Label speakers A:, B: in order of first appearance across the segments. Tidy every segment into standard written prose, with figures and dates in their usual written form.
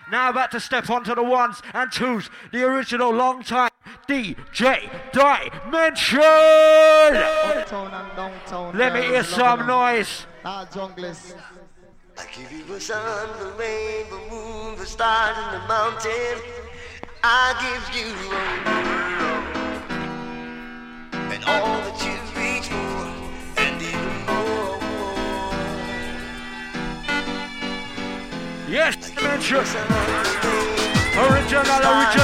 A: Now about to step onto the ones and twos. The original long time DJ Dimension.
B: Uptown and downtown.
A: Let me hear some noise.
B: Junglist.
C: I give you the sun, the rain, the moon, the stars, and the mountain. I give you and all that you reach for, and even more.
A: Yes, Dimension. Original.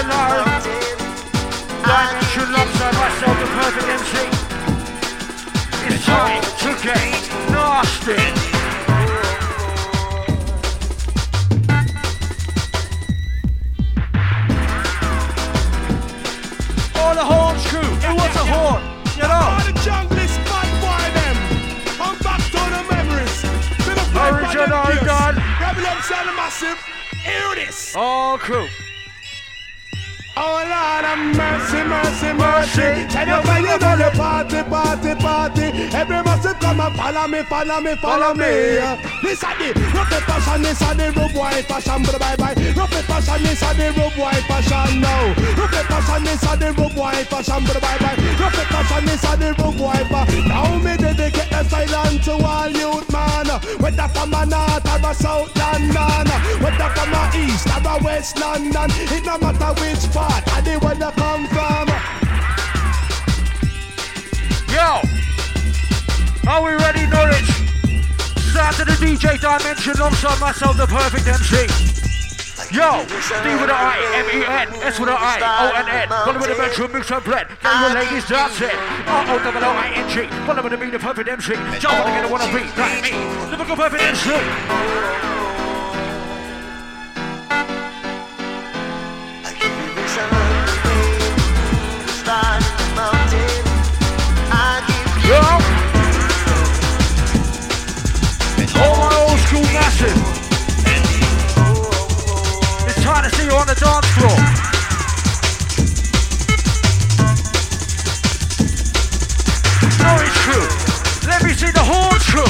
A: Dimension alongside myself, the perfect MC. It's time to get nasty. All the horns crew, it was a horn, you know.
D: All the junglist bad boy them. Come back to the memories.
A: Original done.
D: Rebel up sound massive. Hear this.
A: All crew.
D: Oh Lord have mercy. Tell you when you know the party. Every massive come and follow me. This a the rough passion, this a the rough white passion, bye. Rough passion, this a the rough white passion now. Rough passion, this a the rough white passion, bye. Rough passion, this a the rough white passion. Now me dedicate the silence to all youth man. Whether from a north or a south London, whether from a east or a west London, it no matter which part. I did where you come from.
A: Yo, are we ready, Norwich? Start to the DJ Dimension alongside myself, the perfect MC. Yo, D with an I, M-E-N, S with an I, O-N-N. Follow with the Metro, mix and blend. Get your ladies dancing. R-O-O-I-N-G. Follow with the be the perfect MC. Jump on again, I wanna be like me. The book of perfect MC. Yo! All my old school massive. It's time to see you on the dance floor. Norwich crew. Let me see the horns crew.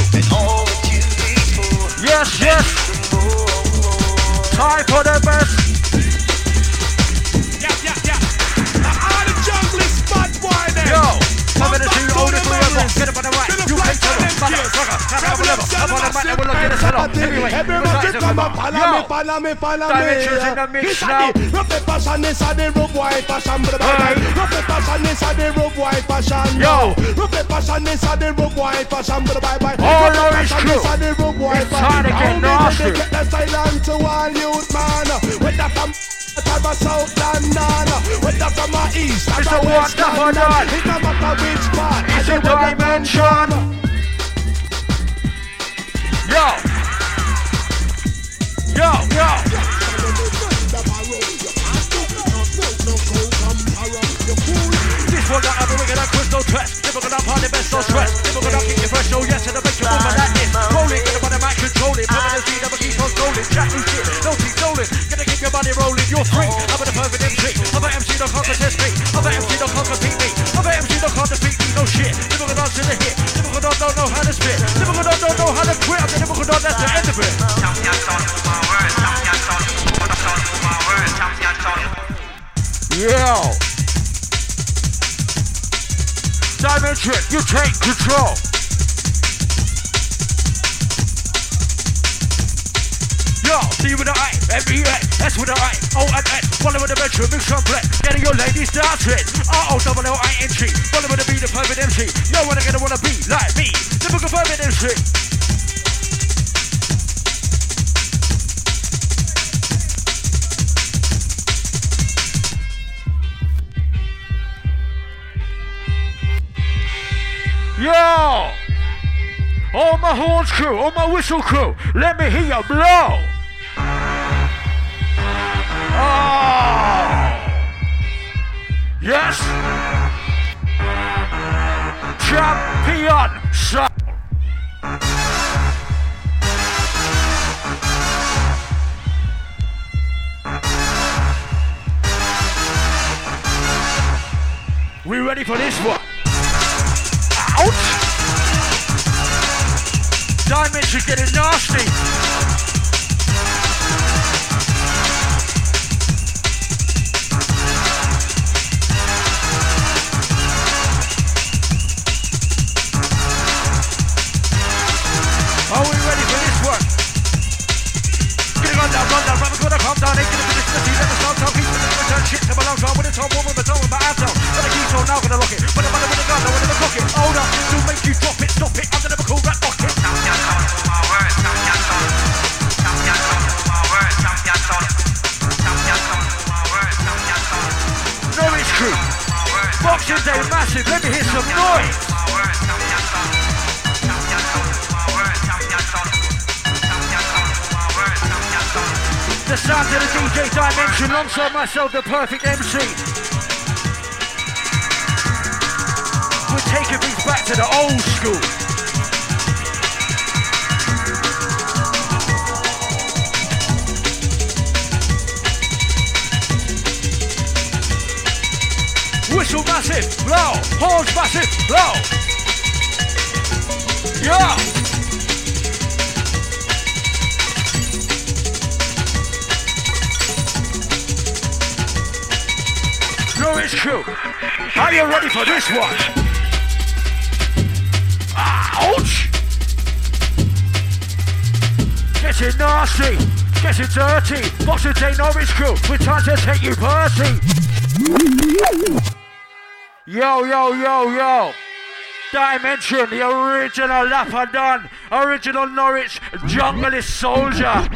A: Yes. Time for the best.
D: Yeah. All the junglist bad boy them.
A: Yo, I'm gonna do all the forever. Get up on the right. You can't tell them. Up on the mic, we'll look at the set up. Anyway,
D: follow me.
A: Dimensions in the mix now.
D: Rough passion is a the rough white passion, Rough passion is a the rough white passion.
A: Yo.
D: Rough passion is a the rough white passion,
A: All Norwich crew. It's time to get nasty.
D: Get the silent to all youth man. Whether from a south London, whether from a east
A: It's a
D: or west
A: wonderful
D: London,
A: night.
D: it no matter which part.
A: It's a Dimension. Yo. This one that I'm wicked and crystal dress. Never gonna party best no stress. Never gonna keep you fresh, oh yes, and I make you move like that is. Rolling, get up on the mic, controlling. Permanent speed, never keep on scrolling. Chat new shit, no keep stolen. Gonna keep your body rolling, you're free. I'm the perfect MC. I'm an MC, don't can't contest me. I'm an MC, don't can't compete me. I'm an MC, don't can't defeat me, no shit. Never gonna dance to the hit. Never gonna don't know how to spit. Never gonna don't know how to quit. I'm never gonna that's the end of it. Yo. Dimension, you take control. Yo, D with the I, M-E-N, S with the I, O-N-N. Follow with the metro, mix and blend. Getting your ladies dancing. R-O-L-L-I-N-G. Follow with the be the perfect MC. No one gonna wanna be like me. The book of perfect MC. Yo! All my horns crew, all my whistle crew, let me hear you blow! Oh! Yes! Champion sound! We ready for this one? Ouch! Dimension getting nasty. sound, ain't gonna finish the scene, let the sound sound, keep the return shit to my lungs, I'm with a tone, woman, but tone, but I'm tone. But I keep on now, gonna lock it. When I'm with a gun, I wanna cock it. Hold up, to make you drop it, stop it, I'm gonna cool rap pocket. Norwich crew, Boxing Day massive, let me hear some noise. The sound of the DJ Dimension, alongside myself, the perfect MC. We're taking things back to the old school. Whistle massive, blow. Horns massive, blow. Yeah. Norwich crew, are you ready for this one? Ouch! Getting nasty, getting dirty. Boxing Day Norwich crew, with time to take you party. Yo, yo, yo, yo. Dimension, the original lap and done. Original Norwich junglist soldier.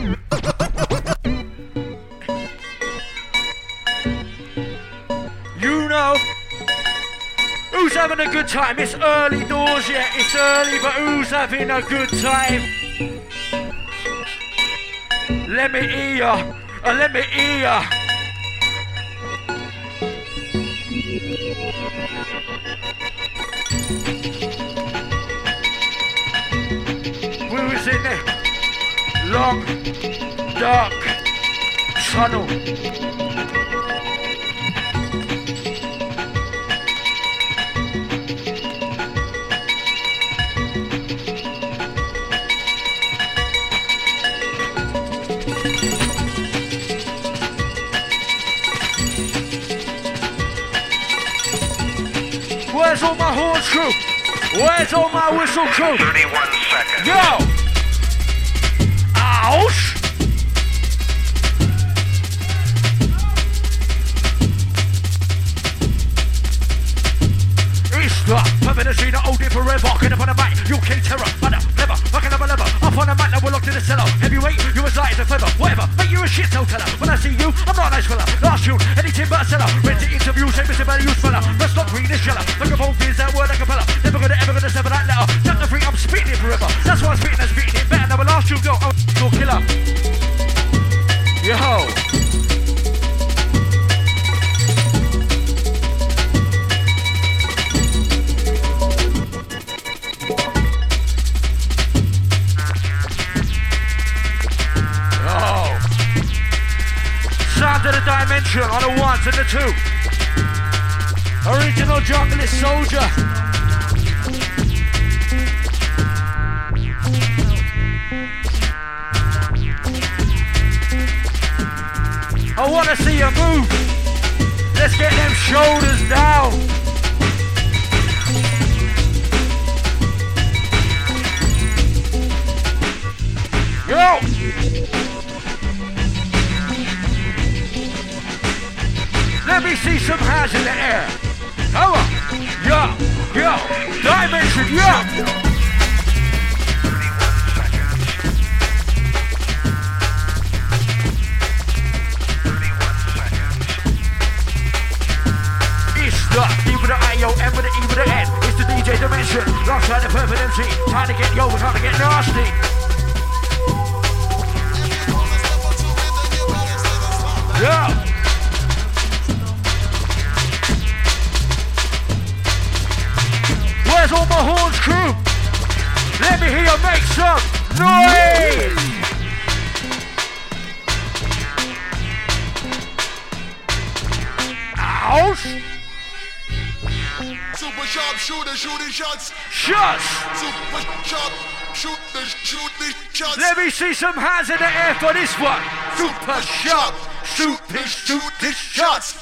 A: You know, who's having a good time? It's early doors yet, it's early, but who's having a good time? Let me hear ya, let me hear ya. We was in the long, dark tunnel. Where's all my horns crew? Where's all my whistle crew?
E: 31 seconds.
A: Yo! Ouch! It's the permanency that hold it forever. Walking up on the mic, you kill terror. But never, fucking up a lever. Up on the mic, now we're locked in the cellar. Heavyweight, you as light as a feather. Whatever, make you a shit so teller. When I see you, I'm not a nice fella. Last tune, anything but a seller. Ready to interview, say Mr. Better use fella. Let's not read this sheller. Like a phone feels that word a cappella. Never gonna ever gonna sever that letter. Chapter 3, I'm spitting it forever. That's why I'm spitting and spitting it better. Now the last tune go, I'm your killer. Yo. Sound of the Dimension on the ones and the two. Original junglist soldier. I wanna see you move. Let's get them shoulders down. Yo! Let me see some hands in the air. Come on. Yo, yo. Dimension, yo.
E: 31 seconds. 31 seconds.
A: It's the D with the I-O, M with the E with the N. It's the DJ Dimension. Alongside the perfect MC. Time to get yo, time to get nasty. Yo. Where's all my horns crew? Let me hear you make some noise! Ouch!
F: Super sharp shooter shooting shots.
A: Shots!
F: Super sharp shooter shooting shots.
A: Let me see some hands in the air for this one. Super sharp shooting shots.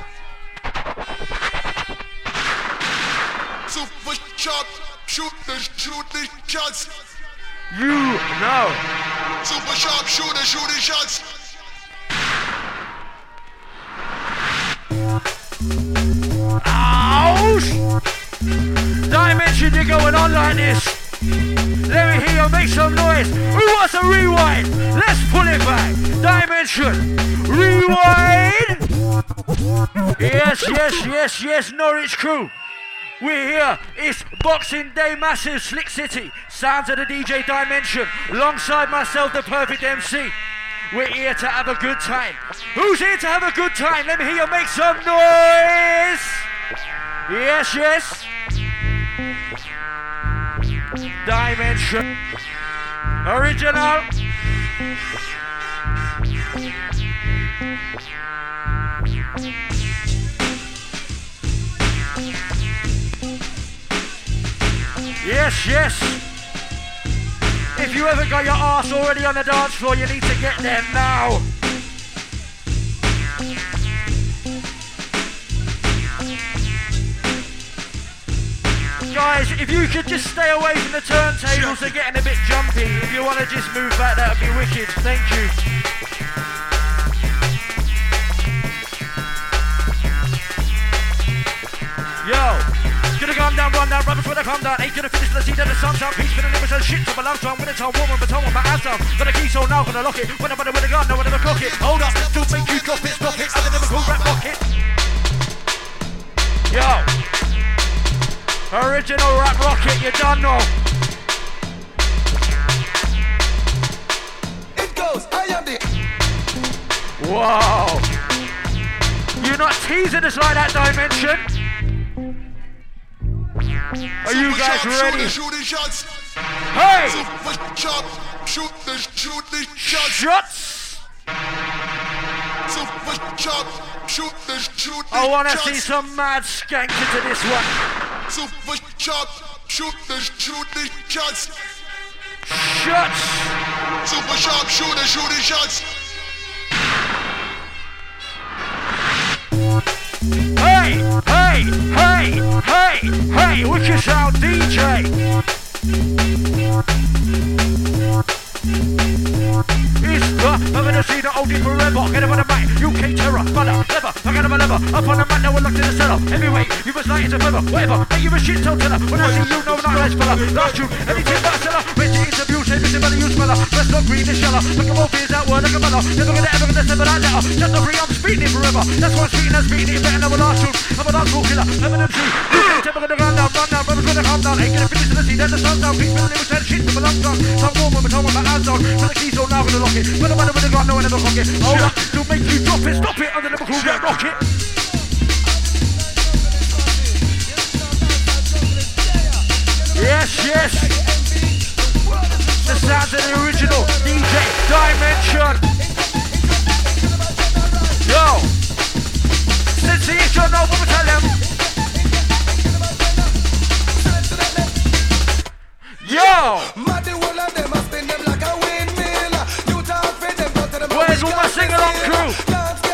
F: Super sharp shooting shots.
A: You know.
F: Super sharp shooting shots.
A: Ouch! Dimension, you're going on like this. Let me hear you make some noise. Who wants a rewind? Let's pull it back. Dimension. Rewind. Yes, Norwich crew. We're here. It's Boxing Day Massive, Slick City. Sounds of the DJ Dimension. Alongside myself, the perfect MC. We're here to have a good time. Who's here to have a good time? Let me hear you make some noise. Yes. Dimension. Original. Yes. If you haven't got your arse already on the dance floor, you need to get there now. Guys, if you could just stay away from the turntables, they're getting a bit jumpy. If you want to just move back, that would be wicked. Thank you. Yo. Gonna calm down, run down, brothers when I come down. Ain't gonna finish the seed of the sun's out. Peace for the limits and shit to my lungs on. When it's on, woman, but on my ass down. Got a key, so now gonna lock it. When I'm with a gun, no one ever cock it. Hold up, don't make you drop it, stop it. I never cool rap rocket. Yo. Original rap rocket, you done know.
G: It goes, I am the.
A: Wow. You're not teasing us like that, Dimension. Are you guys ready?
F: Shooting shots.
A: Hey!
F: Super shot. Shoot the shots.
A: Shots!
F: Super shot. Shoot the shots.
A: I wanna see some mad skank into this one.
F: Super shot. Shoot the shots.
A: Shots!
F: Super sharp shooting shots.
A: Hey, what's your sound, DJ? It's the, I'm gonna see the oldie forever. Get up on the mic, UK terror, mother, never, I got him a lever. Up on the mat, now we're locked in the cellar. Heavyweight, you must light as a feather, whatever. Hey, you a shit toe teller. When I see you, no, not less fella. Last tune, anything but a seller. Went to interview, say, listen, better use fella. Best not green, the sheller. Look at more fears, that word, like a mellow. Never gonna ever gonna send that letter. Just not free, I'm speeding it forever. That's why I'm speeding and speeding it better than our last tune. I'm a dance killer, I'm an MC. Never gonna run down, brother's gonna calm down. Ain't gonna finish the scene, then the sun's out. Peace for the limits and shit to my lungs on. Some woman, but I'm on my hands on. For the keys, so now gonna lock it. When I'm with the gun, no one ever cock it. Hold up, don't make you drop it, stop it. Under the cool get rocket. Yes. The sounds of the original DJ Dimension. Yo. Since the intro, no one will tell them. Yo. Where's all my sing-along crew?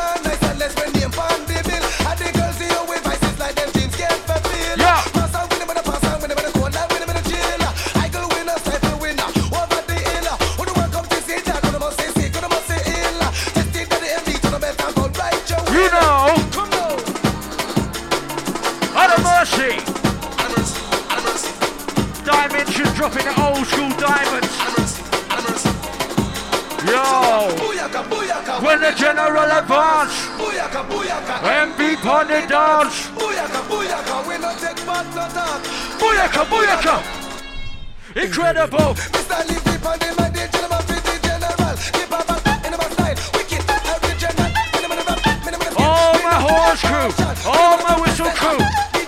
A: Dimension dropping the old school diamonds. Yo, when the general advance, MB on the dance. Booyaka. Incredible. All my horse crew, all my whistle crew.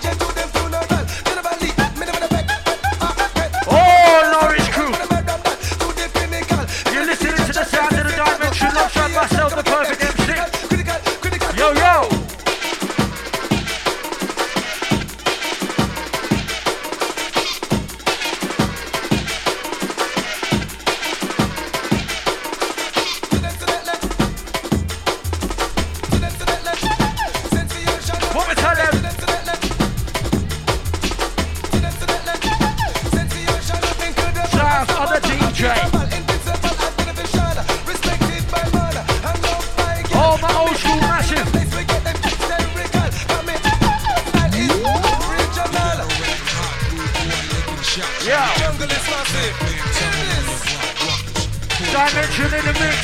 A: Myself, the perfect MC. Yo. What we tell them? Dimension in the mix.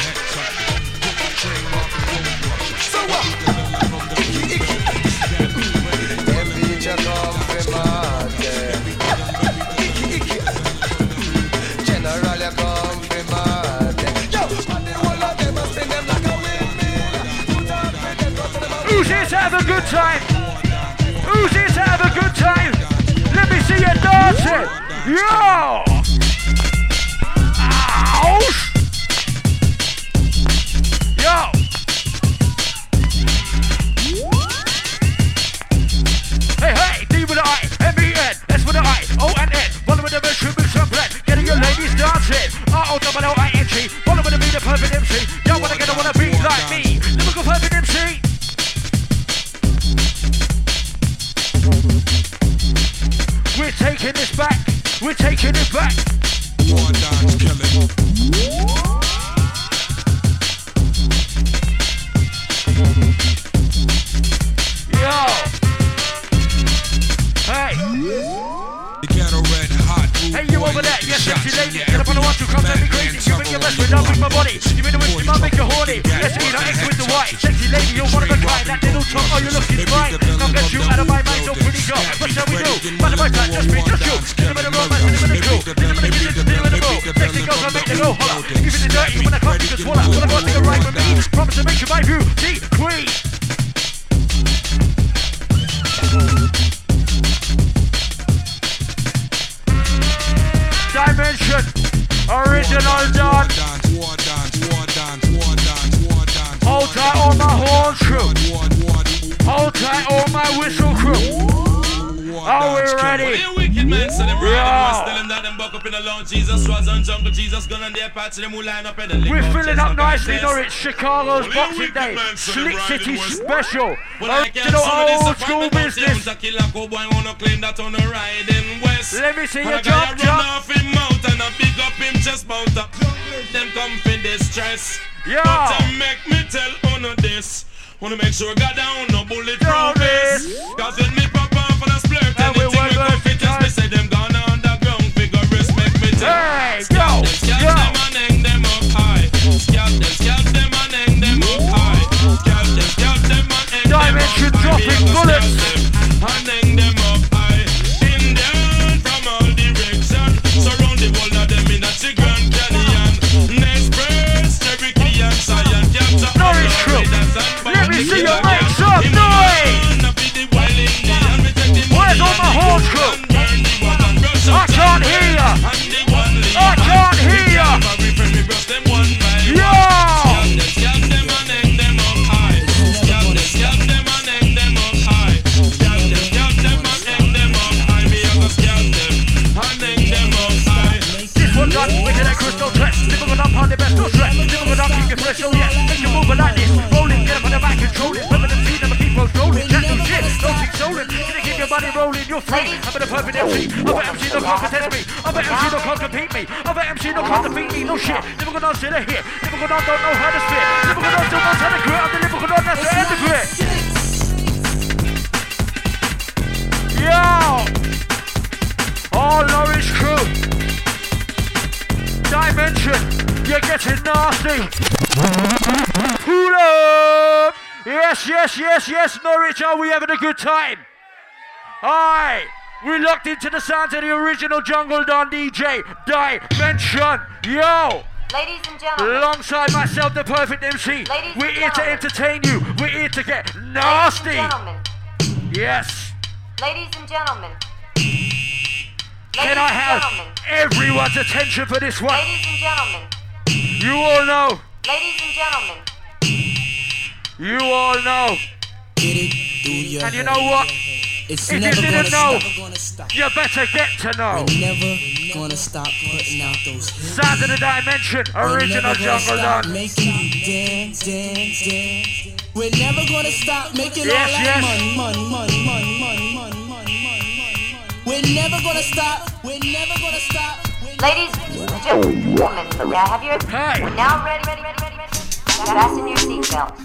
C: So what? Temperature come from Marte. General, you come from Marte. Yo, and the whole of them must send them like a windmill.
A: Who's here to have a good time? Who's here to have a good time? Let me see you dancing. Yo! Ouch! Yo! Hey, hey, D with the I, M-E-N, S with the I, O-N-N, follow with the mission, mix and blend, getting your ladies dancing, R-O-L-L-I-N-G, follow with the beat, the perfect MC, y'all wanna be like me, lyrical perfect MC. We're taking this back, we're taking it back.
F: War dance killing.
A: Yo! Hey!
F: The ghetto red hot.
A: Hey, you over there, yes, sexy lady. Get up on the one, two, come let me crazy. You bring your best friend, I'll bring my body. You mean the wish, you might make you horny. Yes, me, the X with the Y. Sexy lady, you're one of a kind. That little top, oh, you're looking fine. Now get you out of my mind, so pretty girl. What shall we do? By the my time, just me, just you. In the middle of romance, in the middle of the crew. In the middle of the kitchen, in the middle of the row. Sexy girls, I make them go holler. Even the dirty, when I come, you can swallow. When I go take a ride with me, promise to make you my view. T, Queen. Dimension, original dance. Hold tight all my horn crew. Hold tight all my whistle crew. Are we ready?
G: Wicked man, so them
A: Yeah.
G: riding, tell them that them buck up in the lawn. Jesus was on jungle, Jesus gun on their patch, them who line up in the link.
A: We're filling up nicely, Norwich, Chicago's Boxing Day,
G: man, so
A: Slick
G: them
A: City
G: riding was-
A: special,
G: Well, I can't
A: original
G: some of this
A: old school
G: apartment
A: business.
G: upstairs, a killer cowboy wanna claim that on the riding west.
A: Let me see
G: And
A: you
G: a guy
A: jump,
G: run
A: jump.
G: off him mouth and a big up him chest mount up. Them come fin distress.
A: Yeah.
G: But make me tell on this. Wanna make sure God down no bulletproof
A: Down
G: vest.
A: this.
G: Cause when me pop off and I splurt,
A: And we
G: anything
A: work
G: we go
A: on
G: fit
A: time.
G: just me say them gone underground. Figure respect me tell.
A: Hey,
G: Scalp
A: yo,
G: them
A: yo.
G: and hang them up high. Scalp them and hang them up high. Scalp them and hang them up
A: Dimension
G: high.
A: dropping
G: Me a go
A: bullets.
G: scalp them and hang them up high. In down from all direction. Surround the whole of them in a Grand Canyon. Next verse, every key and science.
A: Norwich crew, let me see you make some noise. Where's all my horns crew? I can't hear ya. I can't hear ya. Yo! This one done, we get that crystal threat. Never gonna up on the best, no stress. Never gonna keep you fresh, oh yeah. Make you move like this. Rolling, get up on the back, control it. Remember the team, never keep on rolling. Jack no shit, don't keep stolen. Gonna keep your body rolling, you're free. I'm in a perfect MC. Other MC no can't contest me. Other MC no can't compete me. Other MC no can't defeat me, no shit. Never gonna sit here. Never gonna don't know how to spit. Never gonna don't know how to grit. I'm the never gonna that's the end of grit. Yo! All Norwich crew. Dimension, you're getting nasty. Pull up. Yes, yes, yes, yes, Norwich, are we having a good time? Alright, we locked into the sounds of the original Jungle Dawn DJ, Dimension. Yo!
H: Ladies and gentlemen.
A: Alongside myself, the perfect MC.
H: Ladies
A: We're
H: and
A: here to
H: gentlemen.
A: entertain you. We're here to get
H: Ladies
A: nasty.
H: and gentlemen.
A: Yes.
H: Ladies and gentlemen.
A: Can I have everyone's attention for this one?
H: Ladies and gentlemen.
A: You all know.
H: Ladies and gentlemen.
A: You all know. And you know what?
I: It's
A: If you
I: never
A: didn't
I: gonna
A: know,
I: stop.
A: you better get to know.
I: We're never gonna stop putting out those hits.
A: Sounds of the Dimension,
I: We're
A: original
I: never gonna
A: Jungle
I: stop
A: Dawn.
I: making you dance, dance, dance. We're never gonna stop making
A: Yes,
I: all that
A: yes.
I: money, money, money, money, money, money, money, money. We're never gonna stop. We're never gonna stop.
H: Ladies and gentlemen. Now have your
A: Hey.
H: now ready. Fasten your seatbelts.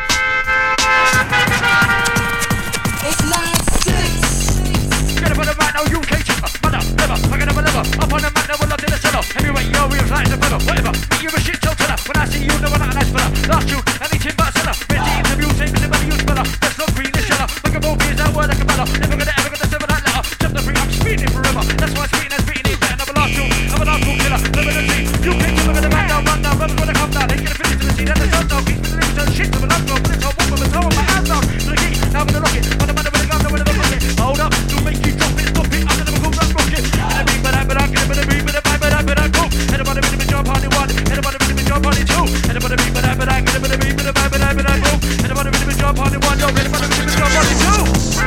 I: It's 9-6.
A: Get up on the mic no UK chipper. Mother, never, fucking never, never. Up on the mat, never locked in the cellar. Heavyweight, yo, real flat as a feather. Whatever, me you a shit toe teller. When I see you, never not a nice fella. Last June, anything but a seller. Ready to interview, same as the money you speller. That's not green, the sheller. Look at both ears, that word like a beller. Never gonna ever gonna sever that letter. Jump the free, I'm speeding forever. That's why I'm speeding and speeding it. Better never last June, I'm a last June killer. Never the team, you pick them, look at the back down, run down. Rubbers wanna come down, they get a finish to the scene. And the sun's out, keep the lyrics and shit to the last one. But it's all one with the toe on my hands down. To the key, now with the rocket. On the man with the gun, with the bucket. Hold up, to make you drop it, stop it. I'm gonna go run rocket. And I beat, but I'm gonna beat, but I'm cool. And about the bit of a jump on the one, and about the bit of a jump on the two. And about the beat, but I'm gonna beat, but I'm cool. And about the bit of a jump on the one, no, and about the bit of a jump on the two.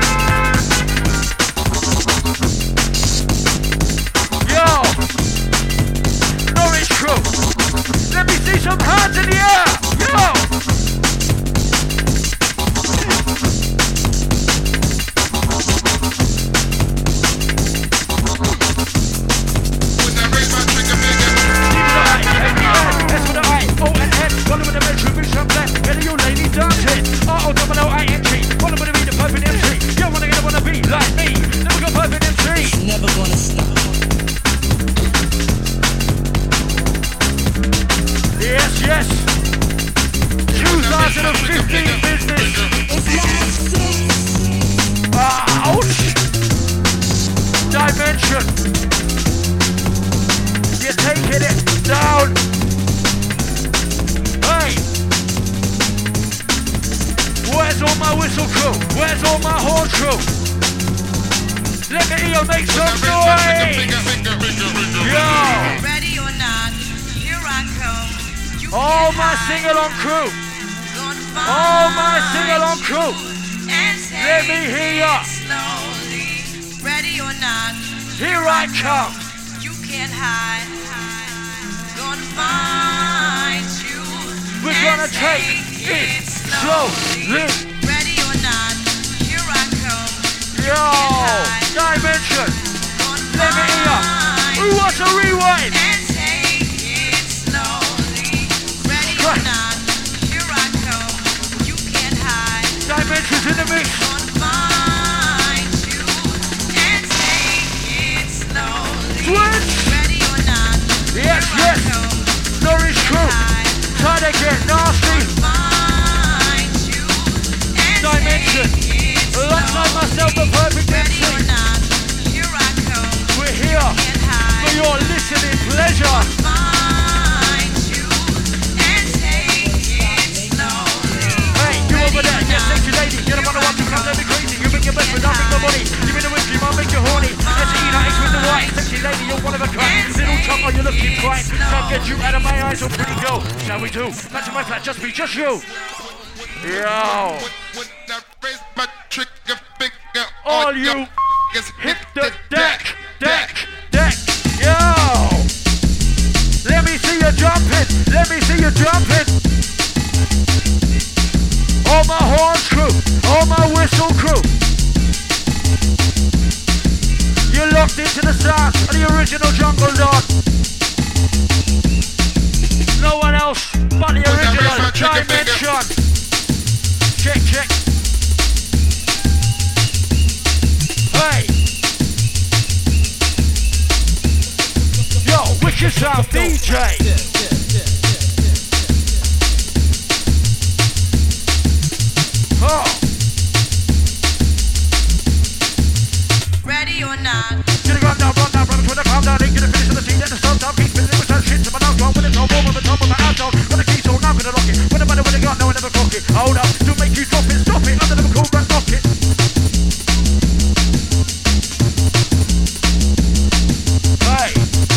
A: Yo, Norwich crew, let me see some hands in the air. Yo. Yes, 2015 business. Ouch! Dimension. You're taking it down. Hey! Where's all my whistle crew? Where's all my horn crew? Let me hear you make some noise! Yo!
J: Ready or not, here I come.
A: All my sing-along crew! All my sing-along crew! Let me hear ya!
J: Ready or not,
A: here I come!
J: You can't hide. Gonna find you.
A: We're gonna take it slowly.
J: Ready or not, here I come.
A: Yo! Dimension! Let me hear ya! Who wants a rewind? Dimensions in the mix. Switch. Yes, yes. Norwich crew. Try to get nasty. Dimension. Alongside myself, the perfect MC. We're here for your listening pleasure. Over there, yes, sexy lady, you're the one who wants to come, let me crazy. You bring your best, but I'll bring the money. You bring the whiskey, I'll make you horny. S-E-N-I-X with the white, sexy lady, you're one of a kind. Little chunk on your looking fine. Can't get you out of my eyes, oh pretty girl. Shall we do? Match my flat, just me, just you. Yo. All you hit the deck. Yo. Let me see you jumping. Let me see you jumping. All my horns crew, all my whistle crew. You're locked into the sound of the original Jungle Dog. No one else but the original Dimension. Check. Hey. Yo, wicked sound DJ. Oh.
J: Ready or not.
A: Get a run down, run to the calm down, ain't gonna finish on the scene, let the sun down, keep spinning with that shit to my now gone with it, no more with the top of my ass down, with the keys on, now I'm gonna lock it, with the money with the gun, no one ever cock it, hold up, to make you drop it, stop it, under the cool run, knock it. Hey.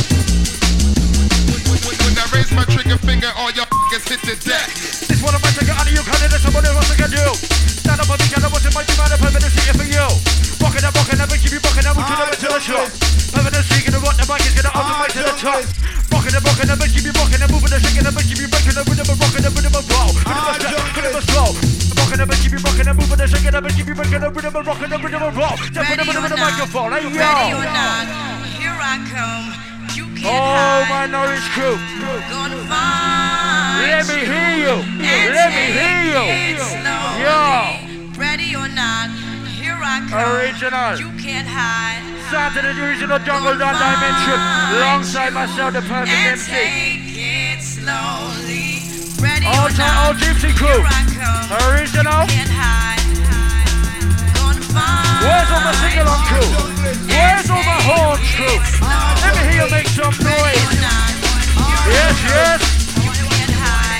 F: When I raise my trigger finger, all your f***ers hit the deck.
A: This one of my trigger out of you, cause there's somebody else I can do. Stand up on the gun, I want to make you man, I'm permanent shit for you. Rockin' up, never keep you rockin' up to the shop. Permanent streak in the rock, the mic is gonna ultimate to the top. Rockin' up, never keep you rockin' and moving the shaking, never keep you breaking the rhythm of rockin' the rhythm of roll. Rhythm of slow. Rockin' never keep you rockin' and moving the shaking, never keep you breaking the rhythm of rockin' the rhythm of roll. Jump in the middle of the microphone, hey yo.
J: Ready or not, here I come. You can't
A: hide. My Norwich crew.
J: Gonna find.
A: Let me hear you. Let me hear you.
J: Yo. Ready or not, here I come.
A: Original.
J: You can't hide.
A: Sound of the original Jungle Dawn Dimension. Alongside myself, the perfect
J: And
A: MC.
J: take it slowly. Ready
A: All
J: or
A: time, all
J: not,
A: Gypsy crew.
J: here I come.
A: Original.
J: You can't hide. Gonna find
A: Where's all my sing-along crew? Where's all my horns crew? Let me hear you make some noise. Yes, yes.
J: You can't hide.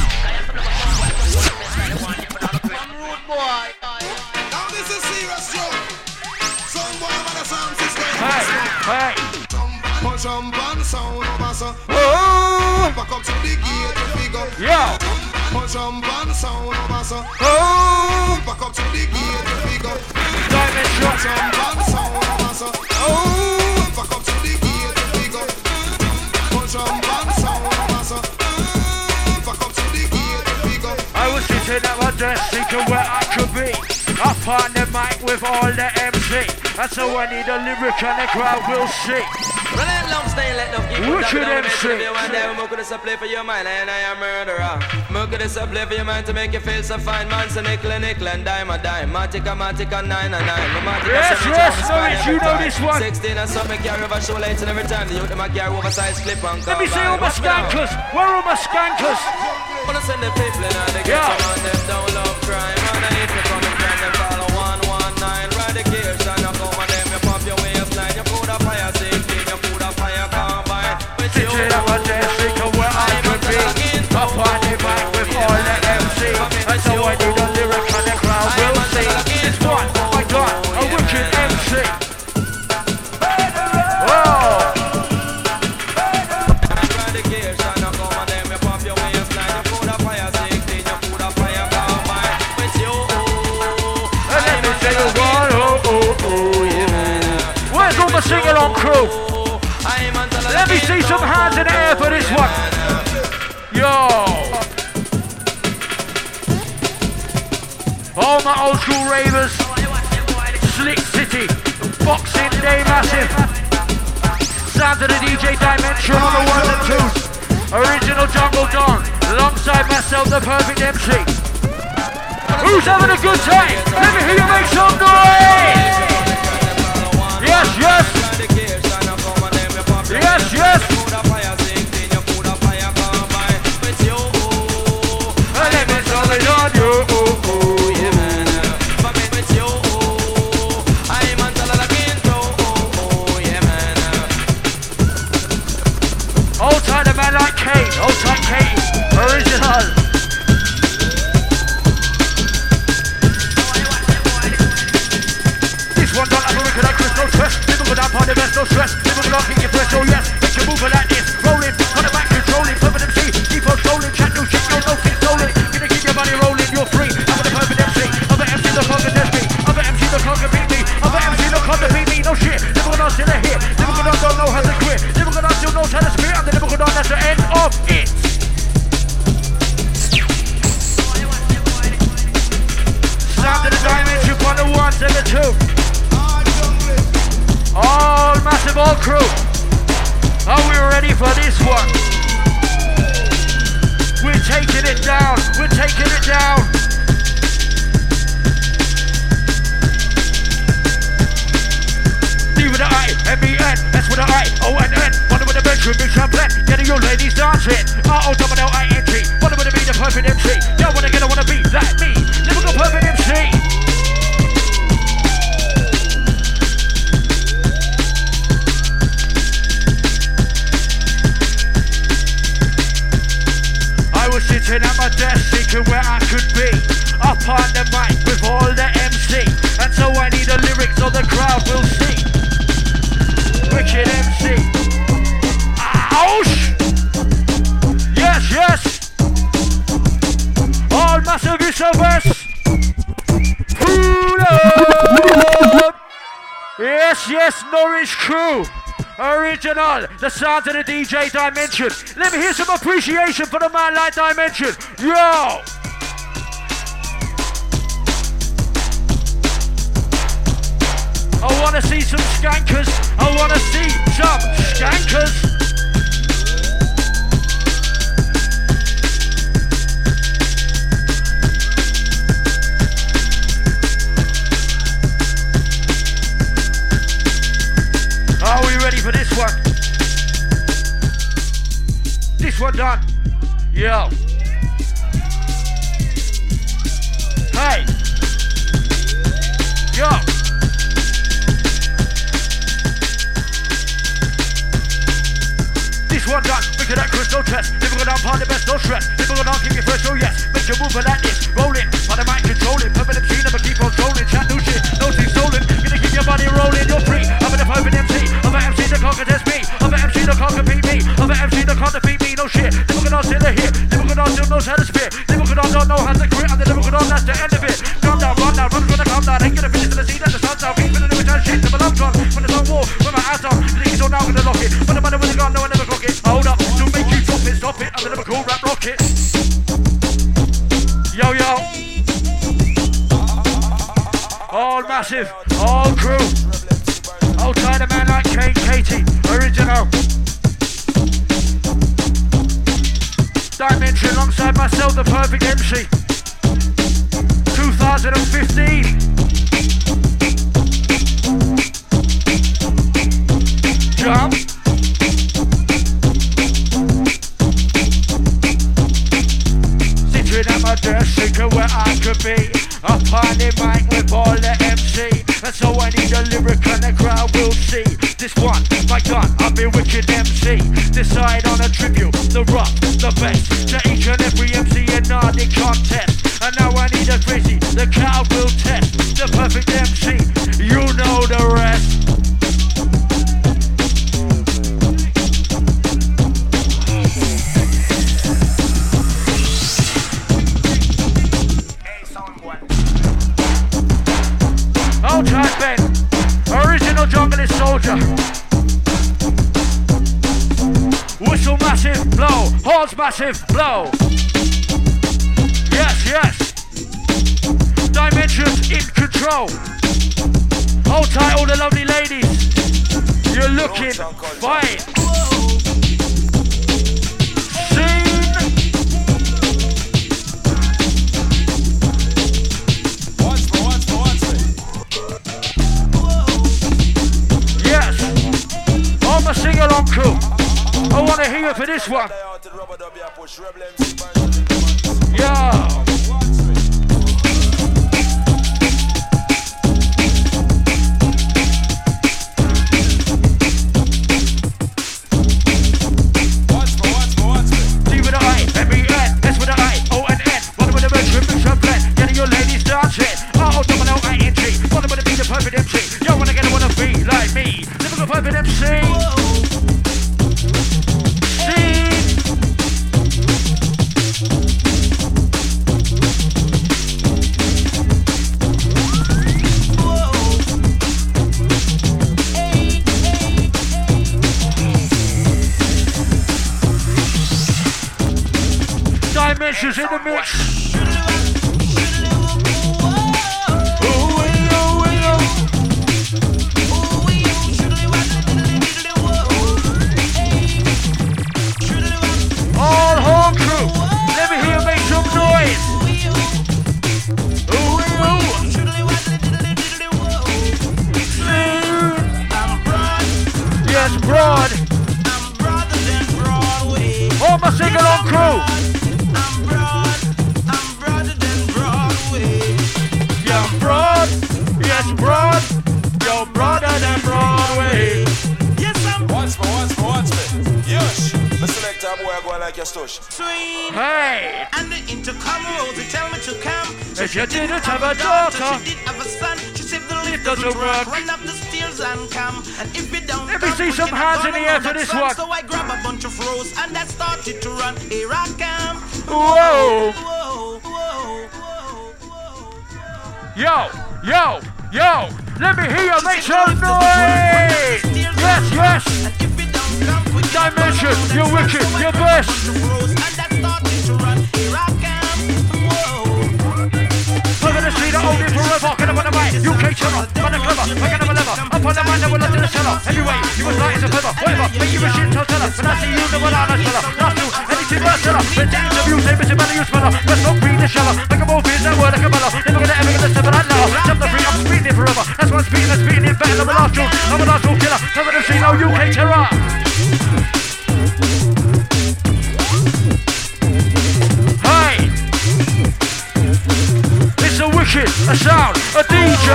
F: Rude boy. Now this is serious joke. Some boy with a sound system.
A: Hey, hey.
F: Punch and band sound over so.
A: Oh,
F: Back up to the gate to figure.
A: yo.
F: Punch and band sound over so.
A: Oh,
F: Back up to the gate to figure.
A: Dimension.
F: Punch and band sound over so.
A: Oh,
F: Back up to the gate to figure. Punch and band sound over so. Back up to the gate to figure.
A: I was sitting at my desk thinking where I could be. Up on the mic with all the MC. And so I need a lyric and the crowd will see.
K: Run that long stay, let them keep
A: Wicked MC.
K: Mocha this a play for your mind, and I am murderer. Mocha this a play for your mind to make you feel so fine. Man, so nickel and dime a dime. Matica, 9 and 9.
A: Yes, yes, Norwich, you know this one.
K: 16 and something carry over show lights and every time. The youth them a carry oversized clip on.
A: Let me see all my skankers. Where are my skankers?
K: Wanna send the people in and they get some on them don't love crime. And I need to come and friend them follow 119. Ride the gears and I come on them. You pop your waistline. You put a fire 16. You put a fire combine.
A: Sitting at my desk thinking where I could be. Up on the mic with all the MC. And so I need a lyric and the crowd will see. This one, my God, a wicked MC. Oh!
K: Ride the gears and I come on them. You pop your waistline. You put a fire 16. You put a fire combine. With you.
A: And let me say you one, oh, oh, oh. Where's all the sing-along crew? Let me see some hands in the air for this one. Yo. All my old school ravers. Slick City. Boxing Day Massive. Sound of the DJ Dimension on the ones and twos. Original Jungle Dawn. Alongside myself, the perfect MC. Who's having a good time? Let me hear you make some noise. Yes, yes. Yes, yes. And let me tell it on you. Hold tight, a man like Kate. Hold tight, Kate. Original. This one don't have a record like Crystal Stress. People go down on the best, no stress. People go down, kick your fresh, oh yes. Make you move like this. Rolling, on the back, controlling. Perfect MC, keep on strolling. Chat no shit, no keep stolen. Gonna keep your money rolling, you're free. I'm the perfect MC. Other MC no conquer test me. Other MC no conquer beat me. Other MC no conquer beat me, no shit. Never gonna still here. Never gonna don't know how to quit. Never gonna still know how to spit. And never gonna that's the end of it. Sound of the Dimension on the ones and the two. All massive, all crew. Are we ready for this one? We're taking it down. We're taking it down. D with the I, M-E-N, S with the I, O-N-N. Wonder with the bedroom, big champagne. Getting your ladies dancing. R-O-W-L-I-N-G. Wonder with the be the perfect MC. Don't wanna get, I wanna be like me. Never go perfect MC. Sitting at my desk thinking where I could be. Up on the mic with all the MC. And so I need a lyric so the crowd will see. Wicked MC. Ouch! Yes, yes. All massive is a verse. Pull up. Yes, yes, Norwich crew. Original, the sound of the DJ Dimension. Let me hear some appreciation for the man like Dimension. Yo! I wanna see some skankers. I wanna see some skankers. no stress. Never gonna keep you fresh, oh yes. Make your move like this. Rolling, on the mic controlling. Permanent MC, never keep on trolling. Chat new shit, no thing stolen. Gonna keep your body rolling, you're free. I'm in the perfect MC. I'm an MC that can't contest me. I'm an MC that can't compete me. I'm an MC that can't defeat me, no shit. Never gonna sit here. Never gonna still knows how to spit. Never gonna don't know how to quit. And the never gonna that's the end of it. Calm down, run down, run gonna calm down. Ain't gonna finish till I see that the sun's out. Keep feeling the return shit to my lungs on. When it's on war, when my ass on. The niggas all now gonna lock it. When the money when they gone, no I never clock it. Hold up, to make you drop it, stop it. I'm the never cool rap rocket. Yo yo. All massive, all crew. All tight a man like Kane Katie, original. Dimension alongside myself, the perfect MC. 2015. Jump. Sitting at my desk, thinking where I could be. Up on the mic with all the MC. And so I need a lyric and the crowd will see. This one, my gun, I've been wicked MC. Decide on a tribute, the rough, the best. To each and every MC in the contest. And now I need a crazy, the crowd will test. The perfect MC, you know the rest. Old tight Ben, original junglist soldier. Whistle massive, blow. Horns massive, blow. Yes, yes. Dimensions in control. Hold tight, all the lovely ladies. You're looking fine. A sing-along crew. I want to hear you for this one. Yeah. D with the I, M-E-N, S with the I, O-N-N. One with the red, mix and blend. Getting your ladies dancing. R-O-L-L-I-N-G. One with the be the perfect MC. Yo, wanna get it, wanna be like me. Never go perfect MC. Dimensions in the mix. All home crew, let me hear you make some noise. Yes, broad. All my sing-along crew. Yes, broad, you're broader than Broadway. Yes, I'm once more. Yes, the selector boy I go like your stush. Hey! And the intercom Rosie tell me to come. If you didn't have a daughter, she did have a son. She said the lift doesn't work. Run up the stairs and come. And if you don't, let me see some hands in the air for this one. So I grab a bunch of rose and I started to run. Here I come. Whoa! Whoa! Whoa! Whoa! Yo! Yo! Yo! Let me hear you make some noise! Yes, yes! Dimension, you're wicked, you're best! We're gonna see the oldie forever, get up on the mic, UK chiller, run the clever, I can have a lever, up on the mind that will let to the cellar. Anyway, you was light as a feather, whatever, make you a shit till teller, when I see you, the one I'm a seller, last two, anything but seller, when things of you say, Mr. Money, you smeller, let's not breathe the sheller, make a move, is that word like a mellow, never gonna ever get a step of that now, jump the free, I'm speeding it forever, that's why I'm speeding it better than the last two, I'm a last two killer, never gonna see no UK terror. Hey! It's a wicked, a sound, a DJ.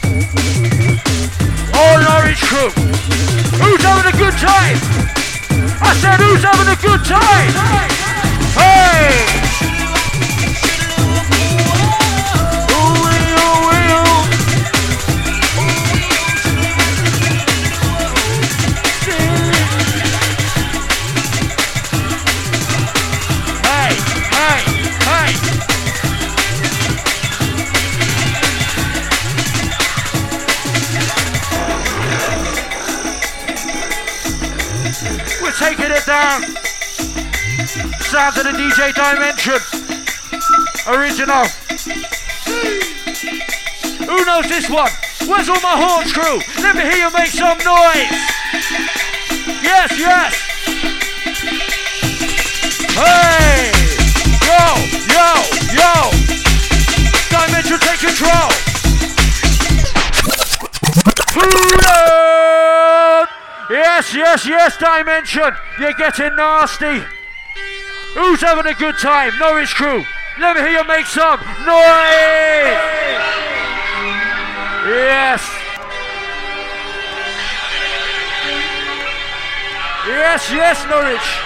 A: All Norwich crew. Who's having a good time? I said, who's having a good time? Hey! Taking it down. Sounds of the DJ Dimension. Original. Who knows this one? Where's all my horns crew? Let me hear you make some noise. Yes, yes. Hey. Yo, yo, yo. Dimension, take control. Yes, yes, yes, Dimension. You're getting nasty. Who's having a good time? Norwich crew. Let me hear you make some noise. Yes. Yes, yes, Norwich.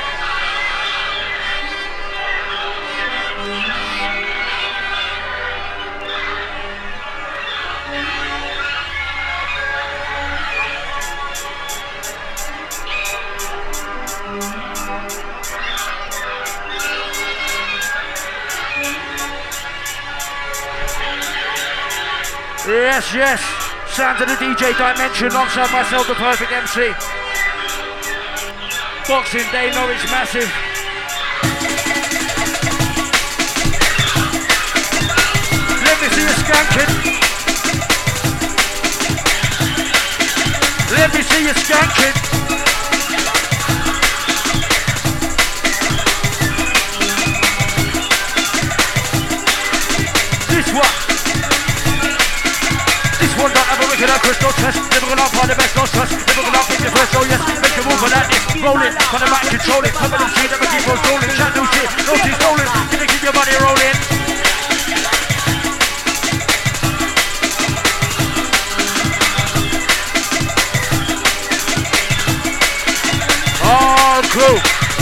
A: Yes, yes. Sounds of the DJ Dimension alongside myself, the perfect MC. Boxing Day, Norwich massive. Let me see you skanking. Let me see you skanking. This one. One don't have a wicked and crystal test. Never gonna find the best, no stress. Never gonna keep your first, oh yes. Make a move for that, it's rolling. On the back, control it. Come on and see, never keep on rolling. Chat new shit, no she's rolling. Gonna keep your body rolling. Oh, crew.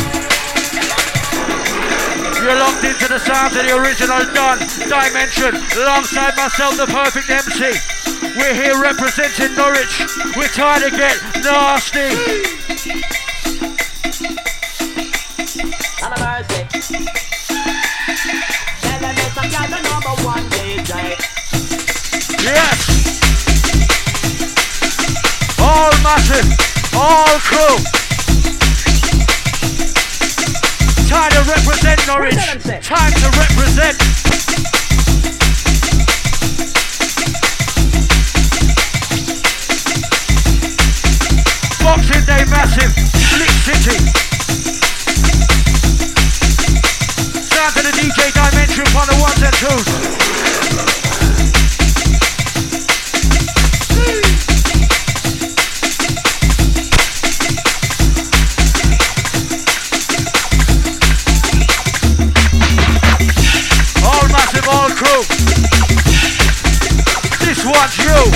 A: You're locked into the sounds of the original Don Dimension. Alongside myself, the perfect MC. We're here representing Norwich. We're trying to get nasty. Yes. All massive. All crew. Time to represent Norwich. Time to represent. Boxing Day massive, Slick City. Sound to the DJ Dimension on the ones and twos. All massive, all crew. This one's you.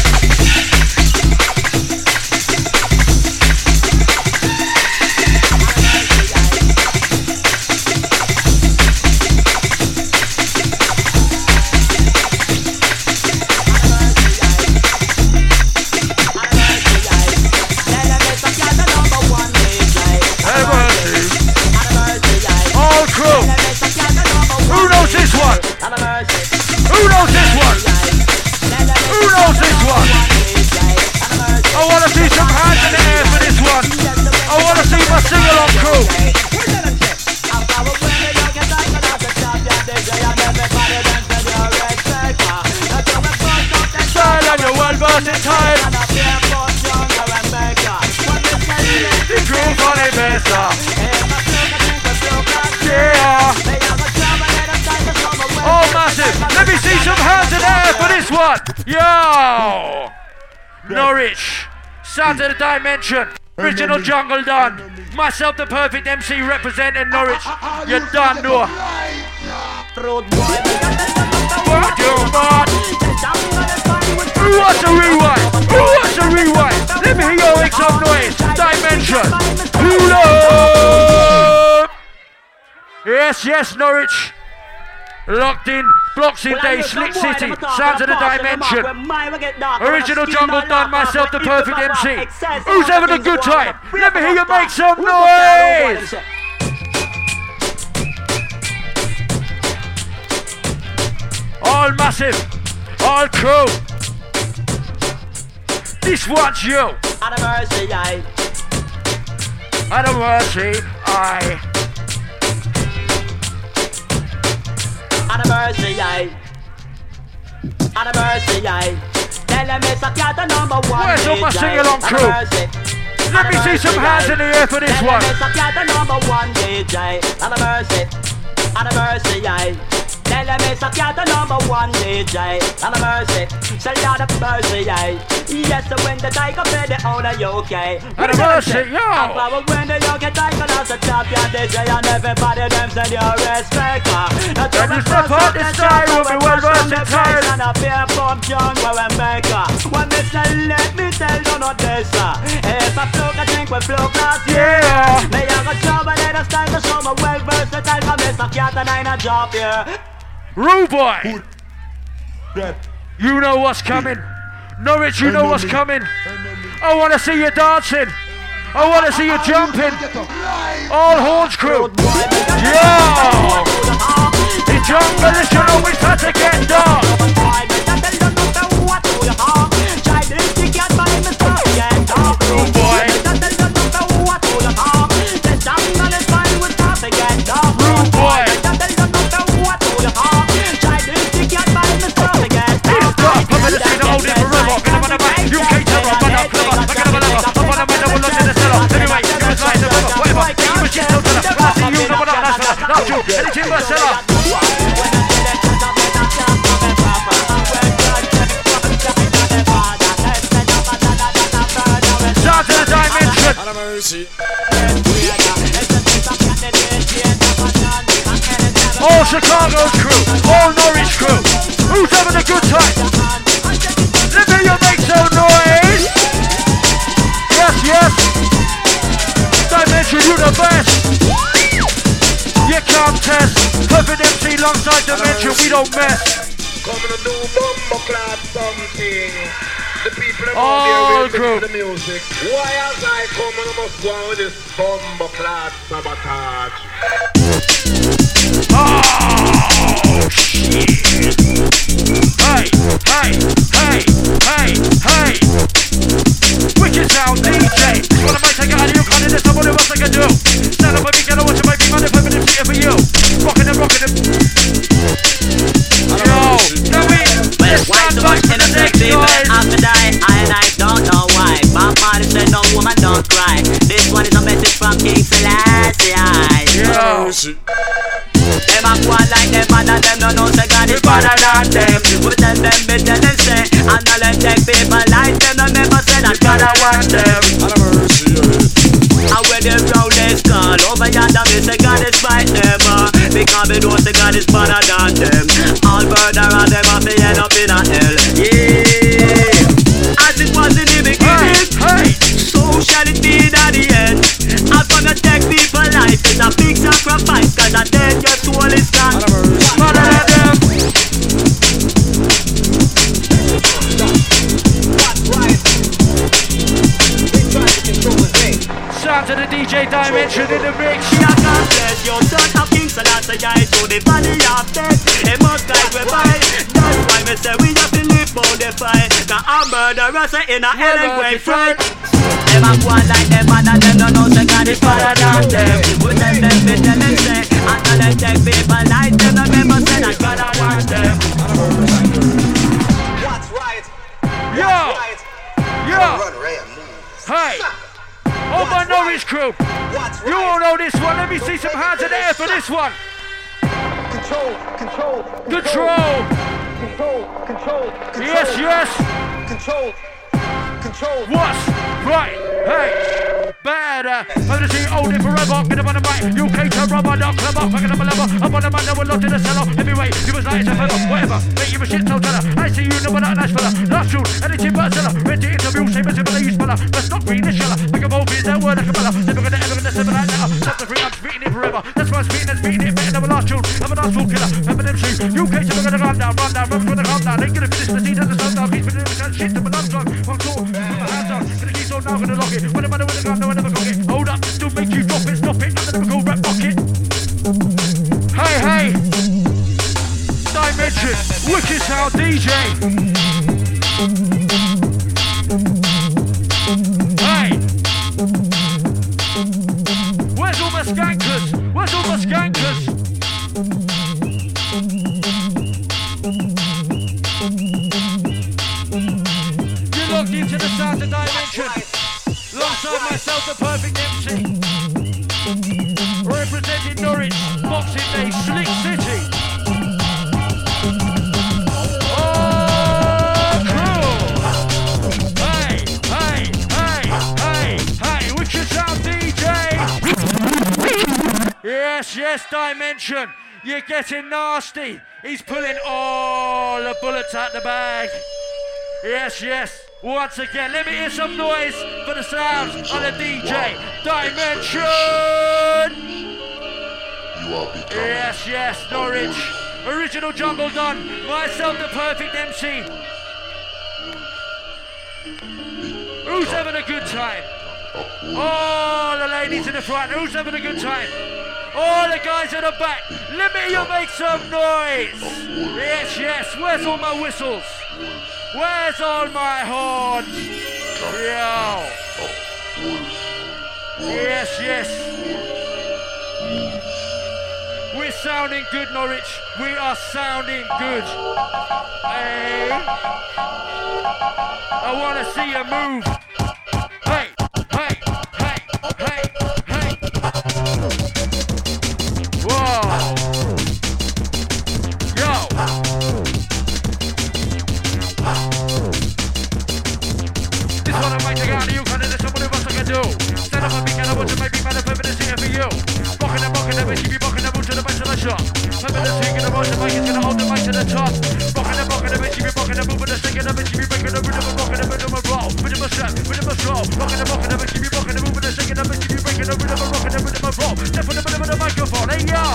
A: Yo! Norwich, Sounds of the Dimension, original Jungle Don. Myself, the perfect MC, representing Norwich. You done know. Work your body. Who wants a rewind? Who wants a rewind? Let me hear your make some noise. Dimension. Who love? Yes, yes, Norwich. Locked in, Boxing Day, Slick City, Sounds of the Dimension. Original jungle done, myself the perfect MC. Who's having a good time? Let me hear you make some noise. All massive, all crew. This one's you.
L: Out of mercy,
A: Out of mercy,
L: Out of mercy, Out of mercy, Tell them it's a cat the number one.
A: Where's all my sing-along crew? Let me see some hands in the air for this one.
L: Tell them it's a cat the number one DJ. Out of mercy, Out of mercy, Tell them it's a cat the number one DJ. Out of mercy, say out of mercy, Yes, when the tiger play the owner, you okay?
A: Out of mercy, yo.
L: And when the young get tiger as a champion DJ, and everybody them send you a respect.
A: And you step out this style will be well versatile.
L: And a beer pump young where we make when me say, let me tell you not this. If I float, I think we float last year. Me have a job and let us time to show me well versatile. Come Mr. Cat and I ain't a job here.
A: Rude boy. You know what's coming. Norwich, you know what's coming. I want to see you dancing. I want to see you jumping. All horns crew. Yo! The jungle is always had to get dark. Rude boy. Rude boy. All Chicago's crew, all Norwich crew, who's having a good time? Let me hear you make some noise. Yes, yes. Dimension, you the best. You can't test. Perfect MC alongside Dimension, we don't mess.
M: Coming to do bumbo clap something. The people
A: All
M: around here
A: crew.
M: will the music. Why as I come and I must go on with this bumbo clap sabotage?
A: Oh shit! Hey, hey, hey, hey, hey! Wicked sound DJ. This one I might take it out of you, cutting this. Somebody else I can do. Stand up with me, get on what you might be, man. If I'm in the for you, rocking them, rocking them. Yo, now we.
L: Well, why so much in the sex people after die? I don't know why. Bob Marley said no woman don't cry. This one is a message from King Selassie.
A: Yo.
L: Them a go on like them and them don't know say God is better than them. We tell them, we tell them say, and all them take people like them. Don't never say that God I want them. And when the road is gone over yonder, we say God is fight them. Because we know say God is better than them. All murderers them have to end up in a hell. Yeah. As it was in the beginning, so shall it be in the end. I'm gonna take people life is a big sacrifice, cause I then your soul is gone.
A: Sound to the DJ Dimension in the mix.
L: God bless your son of King Selassie, to the body of death. It must guide we fight. That's why me say we have to live for the fight. Cause I'm murderers in a hell and great fright. Them a go on like them and them don't know say God is better than them. We tell them, we tell them say, and all them take people like them. Don't never say that God I want them.
M: What's right?
A: Yo! Yo!
M: Run, Ray, and move.
A: Hey! All my Norwich crew! You all know this one. Let me see some hands in the air for this one.
M: Control, control,
A: Control!
M: control, control,
A: Yes, yes!
M: control, control.
A: What's right? Hey! bad. For the scene, hold it forever. Get up on the mic. UK to rubber, not clever. Fucking up a level. Up on the man that will locked in the cellar. Heavyweight, you was like it's a feather. Whatever. Make you a shit so teller. I see you, never not nice fella. Last tune, anything but seller. Ready interview, same as if I use fella. Let's not green the sheller. Make a bold is that word like a fella. Never gonna seven like that. Stop the free, I'm spitting it forever. That's why I'm spitting and spitting it better than the last tune. I'm a last tune killer. I'm an MC. UK to gonna calm down, run down, run gonna calm down. Ain't gonna finish the seed and the sun down. Keep it in the shit to my lungs on. One tour, put my hands on. Gonna keep on now, gonna lock it. When I'm with the gun, no one ever got it. Hold up, still make you drop it, stop it. I'm gonna go rap pocket. Hey, hey. Dimension, wicked sound DJ. Hey. Where's all my skankers? Where's all my skankers? You're locked into the sound of Dimension. Alongside myself, the perfect MC. Representing Norwich, Boxing Day, Slick City. Oh, cool! Hey, hey, hey, hey, hey, wicked sound DJ. Yes, yes, Dimension. You're getting nasty. He's pulling all the bullets out the bag. Yes, yes. Once again, let me hear some noise for the sounds of the DJ. Dimension! Yes, yes, Norwich. Original Jungle Don. Myself, the perfect MC. Who's having a good time? All the ladies in the front. Who's having a good time? All the guys in the back. Let me hear you make some noise. Yes, yes. Where's all my whistles? Where's all my horns? Yo. Yes, yes. We're sounding good, Norwich. We are sounding good. Hey. I want to see you move. Hey, hey, hey, hey, hey. Whoa. Yo. This one I might take out of you, cause there's somebody else I can do. Stand up and be cannibal to maybe manifest here for you. Rockin' the bitch, you be rockin' the boot to the bench of the shop. Remember the swing in the motion, mic is gonna hold the mic to the top. Rockin' the bitch, you be rockin' the boot with the stick in the bitch, you be breaking the rhythm and rockin' the rhythm and roll. Rhythm and strap, rhythm and roll. Rockin' the bitch, you be rockin' the boot with the stick in the bitch, you be breaking the rhythm and rockin' the rhythm and roll. Step in the middle of the microphone, hey yo!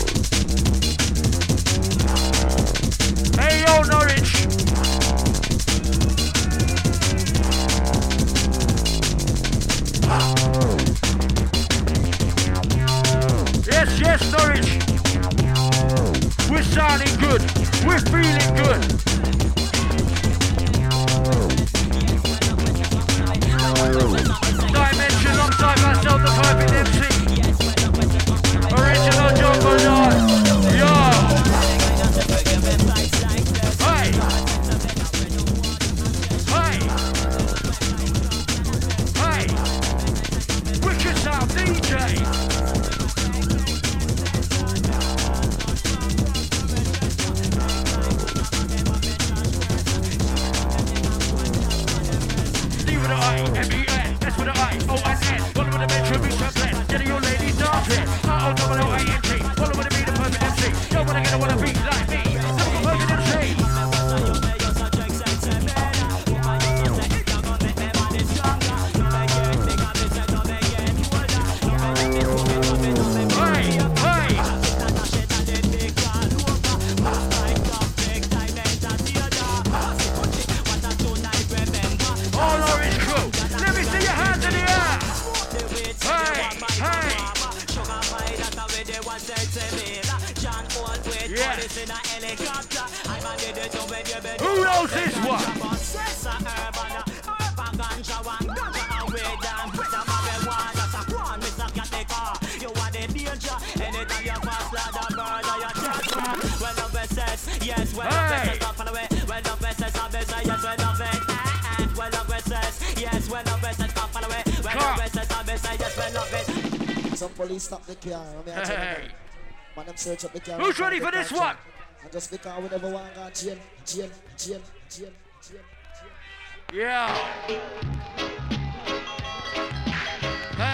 A: Hey yo, Norwich! Yes, yes, Norwich. We're sounding good. We're feeling good. Dimension alongside myself, the perfect MC. Original Jungle Don. Yo. Hey. Hey. Hey. Wicked sound DJ. M-E-N, S with an I, O-N-N. Follow with the metro, be something. Getting your ladies dancing. R-O-W-A-N-T. Follow with me, the perfect MC. Don't wanna get a wanna be like me. Look at perfect MC. Hey, hey. All Orange crew, let me see your hands in the air. Hey, hey. Yes. Who knows this one? Yes, well, hey.
B: Some police stop the car.
A: Hey.
B: Man, them search up the car.
A: Who's ready for this one?
B: And just because we never want to jail, jail, jail, jail, jail, jail.
A: Yeah.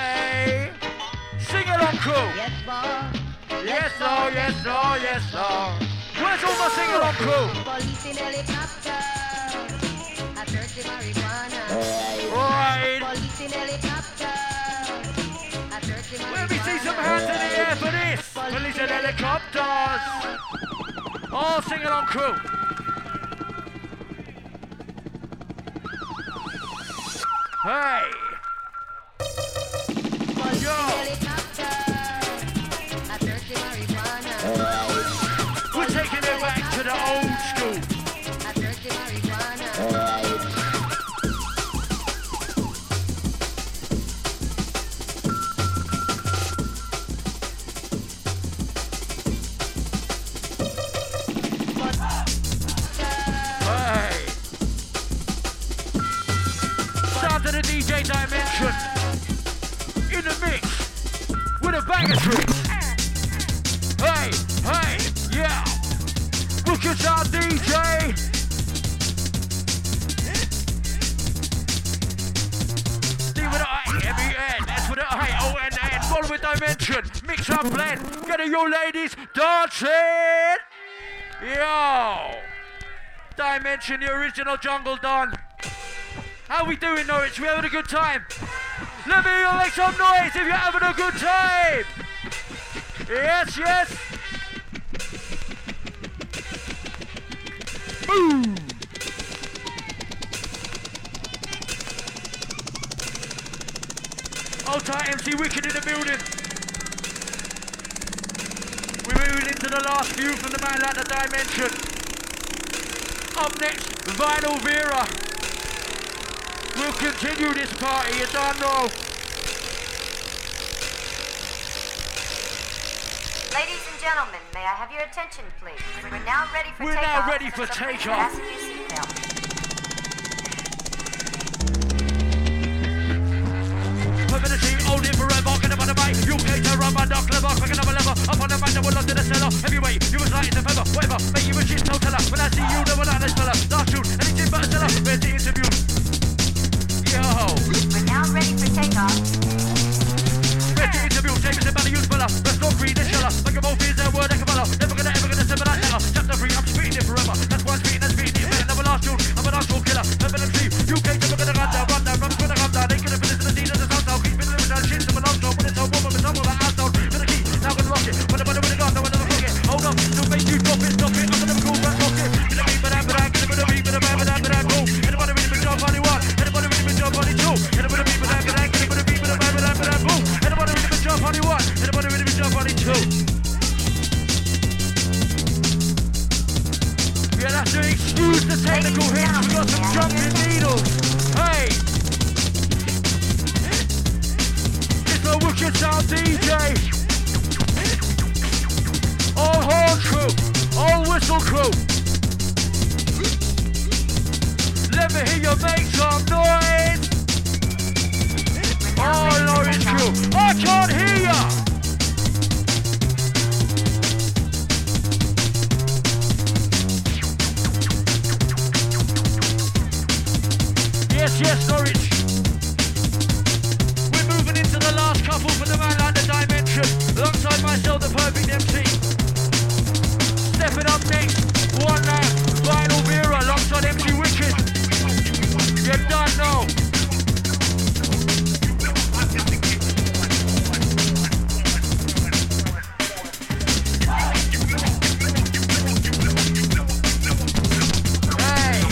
A: crew? Yes, Lord, yes, Lord, yes, Lord. Where's all my sing-along crew?
N: Police in helicopter. I search the marijuana.
A: Right.
N: Police in helicopter. I search the marijuana.
A: Let me see some hands in the air for this. Police and helicopters. All sing-along crew. Hey. Yo. We're taking it back to the old school. Hey. Sound of the DJ Dimension in the mix with a bag of tricks. Hey, hey, yeah. Look at our DJ. D with the I-M-E-N, S with the I-O-N-N. Roll with Dimension, mix and blend. Getting your ladies dancing. Yo. Dimension, the original Jungle Don. How we doing, Norwich? We having a good time? Let me hear you make some noise if you're having a good time. Yes, yes. Boom. Old tight MC Wicked in the building. We're moving into the last few from the man like the Dimension. Up next, Vinyl Vera. We'll continue this party, you don't know.
H: Ladies and gentlemen, may I have your attention, please? We're now ready for takeoff.
A: We're now ready for takeoff.
H: Fasten your seatbelt.
A: Permanency, only forever, get up on the mic. UK to run my dog, clever, quick another lever. Up on the man that will under the cellar. Heavyweight, you was light as a feather, whatever. Make you a shit toteler. When I see you, never like this fella. Last tune, anything but a seller. Where's the interview? Yo.
H: We're now ready for takeoff.
A: Where's the interview? James about the use fella. Let's not read the sheller. Like a both is a word I can follow. Never gonna send me that letter. Chapter 3, I'm spitting it forever. That's why I'm spitting and spitting it. Better never last tune. I'm an actual killer. Never gonna sleep. UK never gonna run down. Rum's gonna come down. They gonna finish the scene of the sound. I'll keep it living down shit. I'm an outlaw. When it's a woman, it's all about ass down. Gonna keep. Now gonna rock it. When the gun, no one ever forget. Hold up. Don't make you drop it. Stop it. I'm gonna go back. Rock it. Gonna be but I'm go. Anybody really been job on the one? Anybody really been job on the two? Anybody really been boom? Anybody really been job on the one? Anybody really been job on the two? Yeah, that's to excuse the technical hits. We got some jumping needles. Hey! It's a wicked sound DJ. All horn crew. All whistle crew. Let me hear you make some noise. All Norwich crew. I can't hear ya. Yes, yes, Norwich. We're moving into the last couple for the man like the Dimension. Alongside myself, the perfect MC. Stepping up next, one man, Vinyl Vera, alongside MC Wicked. You don't know. Hey.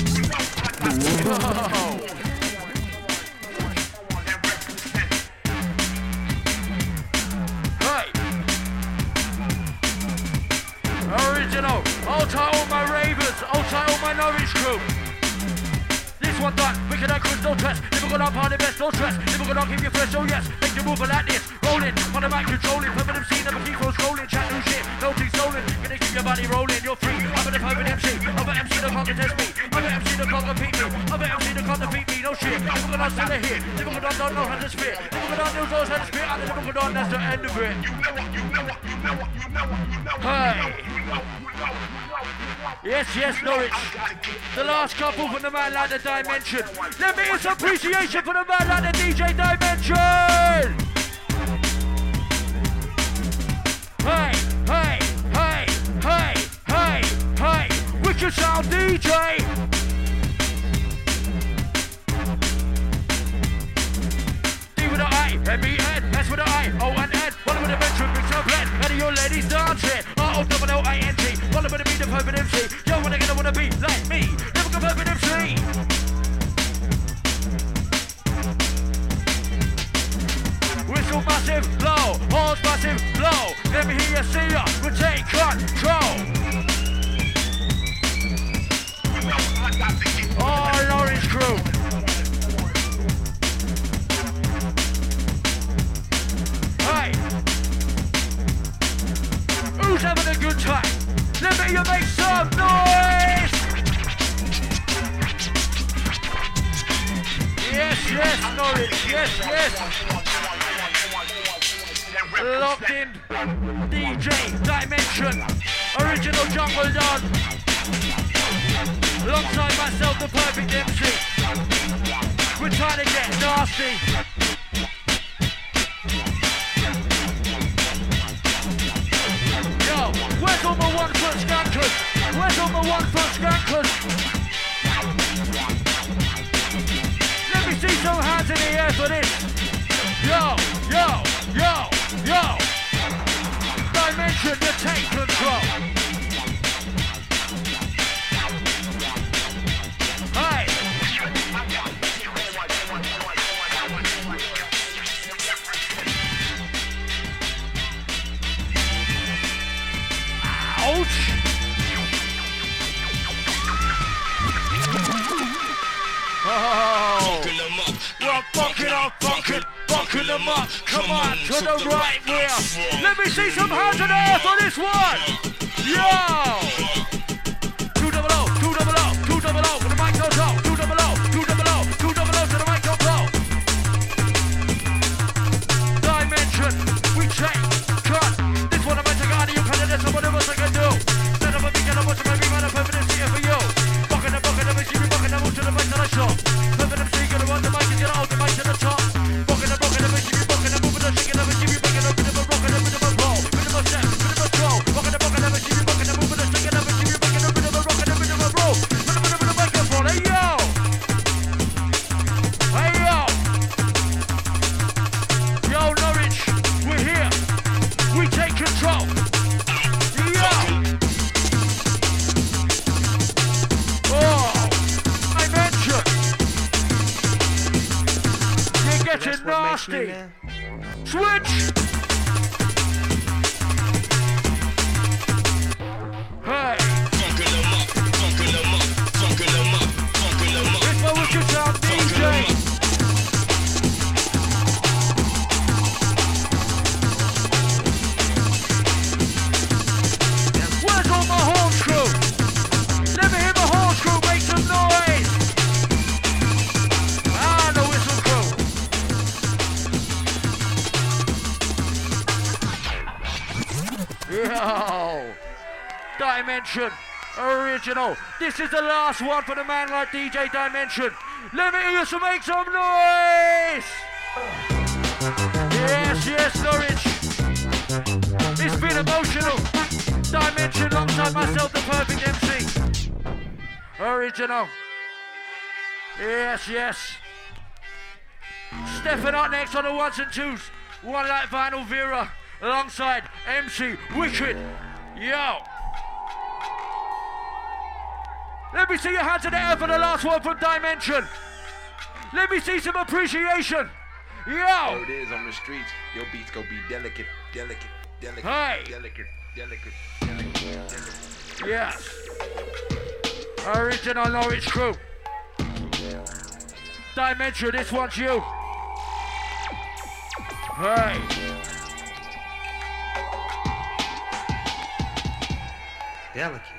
A: Right. Original. I'll tie all my ravers. I'll tie all my Norwich crew. This one done. Wicked and Chris, no stress. Never gonna party best, no stress. Never gonna keep you fresh, oh yes. Make you move like this. Rolling. On the mic controlling. Permanent MC, never keep on scrolling. Chat new shit. No thing stolen. Gonna keep your body rolling. You're free. I'm an permanent MC. I'm an MC that can't contest me. I'm an MC that can't compete me. I'm an MC that can't defeat me. No shit. Never gonna sell a hit. Never gonna don't know how to spit. Never gonna know how to spit. And never gonna that's the end of it. Hey. Yes, yes, Norwich. The last couple from the man like the Dimension. Let me hear some appreciation for the man like the DJ Dimension. Hey, hey, hey, hey, hey, hey. Wicked Sound DJ. D with a I, M-E-N, S with a I, O-N-N. One with a veteran, mix up blend. Any of your ladies dancing. R-O-L-L-I-N-G. One with a be the perfect MC. Yo, when I get wanna be like me. Never go perfect MC. Whistle massive, blow. Horns massive, blow. Let me hear you see ya. We'll take control. All Orange crew. Hey. Who's having a good time? Let me hear you make some noise. Yes, yes, Norwich. Yes, yes. Locked in, DJ Dimension, original Jungle Don, alongside myself, the perfect MC. We're trying to get nasty. Yo, where's all my 1 foot skunkers? Where's all my 1 foot skunkers? Let me see some hands in the air for this. Yo, yo, yo. Yo! Dimension, you take control! Hey! Ouch! Oh! We're fucking them up. Come on, to the right wheel. Let me see some hands in the air for this one. Yo! 2 double O, 2 double O, 2 double O. When the mic goes up, 2 double O, 2 double O, 2 double O. To the mic goes up. Dimension, we take, cut. This one I'm meant to go to you, kind of this and whatever else I can do. Instead of a big and a bunch of my big man, a perfect MC for you. Bucking the machine, bucking the move to the mic to the shop. Perfect MC, gonna run the mic and get out the mic to the top. Nasty. Switch. Hey. It's my Wicked Sound DJ. Where's all my horn crew? Let me hear the horn crew make some noise. Ah, the whistle crew. Yo! Dimension, original. This is the last one for the man like DJ Dimension. Let me hear you make some noise! Yes, yes, Norwich. It's been emotional. Dimension alongside myself, the perfect MC. Original. Yes, yes. Stepping up next on the 1s and 2s. One like Vinyl Vera. Alongside MC Wicked. Yo. Let me see your hands in the air for the last one from Dimension. Let me see some appreciation. Yo.
O: There it is on the streets. Your beats go be delicate, delicate, delicate,
A: hey.
O: Delicate, delicate, delicate, delicate.
A: Yes. Original Norwich crew. Dimension, this one's you. Hey.
O: Delicate.